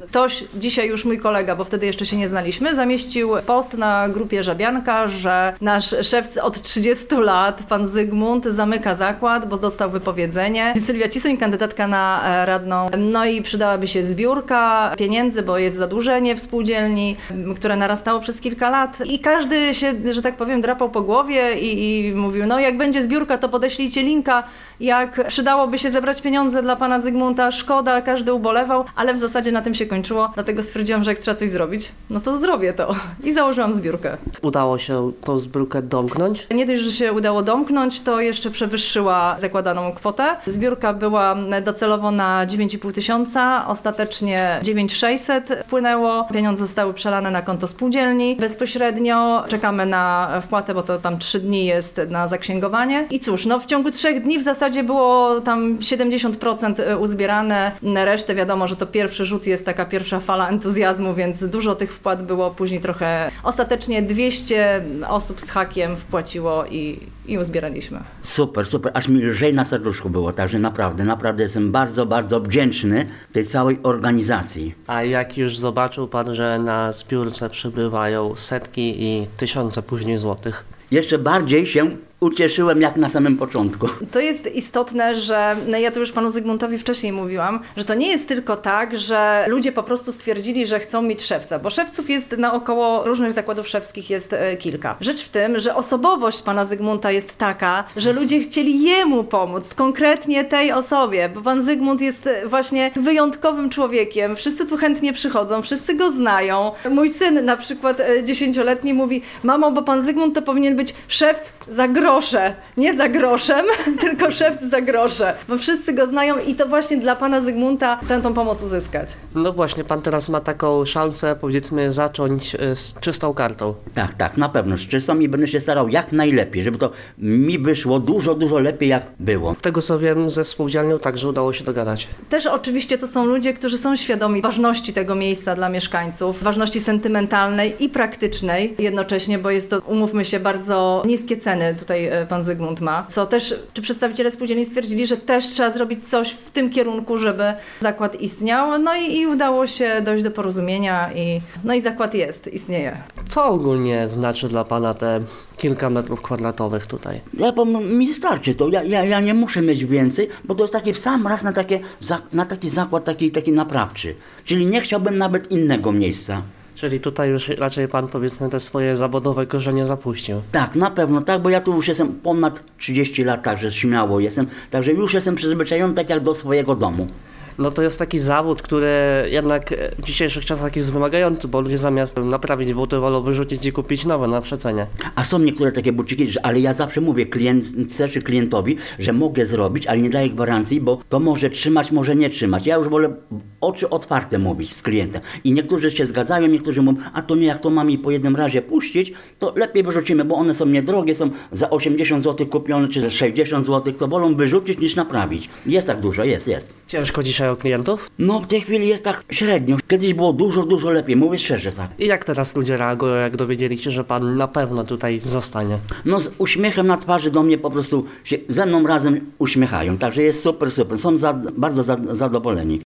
Ktoś, dzisiaj już mój kolega, bo wtedy jeszcze się nie znaliśmy, zamieścił post na grupie Żabianka, że nasz szef od 30 lat, pan Zygmunt, zamyka zakład, bo dostał wypowiedzenie. Sylwia Cisoń, kandydatka na radną. No i przydałaby się zbiórka pieniędzy, bo jest zadłużenie w spółdzielni, które narastało przez kilka lat. I każdy się, że tak powiem, drapał po głowie i mówił, no jak będzie zbiórka, to podeślijcie linka. Jak przydałoby się zebrać pieniądze dla pana Zygmunta, szkoda, każdy ubolewał, ale w zasadzie na tym się kończyło. Dlatego stwierdziłam, że jak trzeba coś zrobić, no to zrobię to. I założyłam zbiórkę. Udało się tą zbiórkę domknąć? Nie dość, że się udało domknąć, to jeszcze przewyższyła zakładaną kwotę. Zbiórka była docelowo na 9,5 tysiąca, ostatecznie 9,600 wpłynęło. Pieniądze zostały przelane na konto spółdzielni. Bezpośrednio czekamy na wpłatę, bo to tam 3 dni jest na zaksięgowanie. I cóż, no w ciągu 3 dni w zasadzie było tam 70% uzbierane. Resztę wiadomo, że to pierwszy rzut jest taka pierwsza fala entuzjazmu, więc dużo tych wpłat było, później trochę. Ostatecznie 200 osób z hakiem wpłaciło i uzbieraliśmy. Super, aż mi lżej na serduszku było, także naprawdę jestem bardzo, bardzo wdzięczny tej całej organizacji. A jak już zobaczył pan, że na zbiórce przybywają setki i tysiące później złotych? Jeszcze bardziej się ucieszyłem jak na samym początku. To jest istotne, że ja to już panu Zygmuntowi wcześniej mówiłam, że to nie jest tylko tak, że ludzie po prostu stwierdzili, że chcą mieć szewca, bo szewców jest naokoło, różnych zakładów szewskich jest kilka. Rzecz w tym, że osobowość pana Zygmunta jest taka, że ludzie chcieli jemu pomóc, konkretnie tej osobie, bo pan Zygmunt jest właśnie wyjątkowym człowiekiem. Wszyscy tu chętnie przychodzą, wszyscy go znają. Mój syn na przykład 10-letni mówi, mamo, bo pan Zygmunt to powinien być szewc za grosze. Nie za groszem, tylko szewc za grosze, bo wszyscy go znają i to właśnie dla pana Zygmunta tą pomoc uzyskać. No właśnie, pan teraz ma taką szansę, powiedzmy, zacząć z czystą kartą. Tak, na pewno, z czystą i będę się starał jak najlepiej, żeby to mi wyszło dużo lepiej jak było. Tego co wiem, ze spółdzielnią także udało się dogadać. Też oczywiście to są ludzie, którzy są świadomi ważności tego miejsca dla mieszkańców, ważności sentymentalnej i praktycznej jednocześnie, bo jest to, umówmy się, bardzo niskie ceny tutaj pan Zygmunt ma, co też przedstawiciele spółdzielni stwierdzili, że też trzeba zrobić coś w tym kierunku, żeby zakład istniał, no i udało się dojść do porozumienia i zakład istnieje. Co ogólnie znaczy dla pana te kilka metrów kwadratowych tutaj? Mi starczy to, ja nie muszę mieć więcej, bo to jest taki w sam raz na taki zakład, taki naprawczy, czyli nie chciałbym nawet innego miejsca. Czyli tutaj już raczej pan, powiedzmy, te swoje zawodowe korzenie zapuścił. Tak, na pewno tak, bo ja tu już jestem ponad 30 lat, także śmiało jestem, także już jestem przyzwyczajony tak jak do swojego domu. No to jest taki zawód, który jednak w dzisiejszych czasach jest wymagający, bo ludzie zamiast naprawić buty wolą wyrzucić i kupić nowe na przecenie. A są niektóre takie buciki, ale ja zawsze mówię klientce czy klientowi, że mogę zrobić, ale nie daję gwarancji, bo to może trzymać, może nie trzymać. Ja już wolę oczy otwarte mówić z klientem. I niektórzy się zgadzają, niektórzy mówią, a to nie, jak to mam i po jednym razie puścić, to lepiej wyrzucimy, bo one są niedrogie, są za 80 zł kupione, czy za 60 zł, to wolą wyrzucić niż naprawić. Jest tak dużo, jest. Ciężko dzisiaj o klientów? No w tej chwili jest tak średnio. Kiedyś było dużo lepiej, mówię szczerze tak. I jak teraz ludzie reagują, jak dowiedzieli się, że pan na pewno tutaj zostanie? No z uśmiechem na twarzy do mnie po prostu się ze mną razem uśmiechają, także jest super, są bardzo zadowoleni.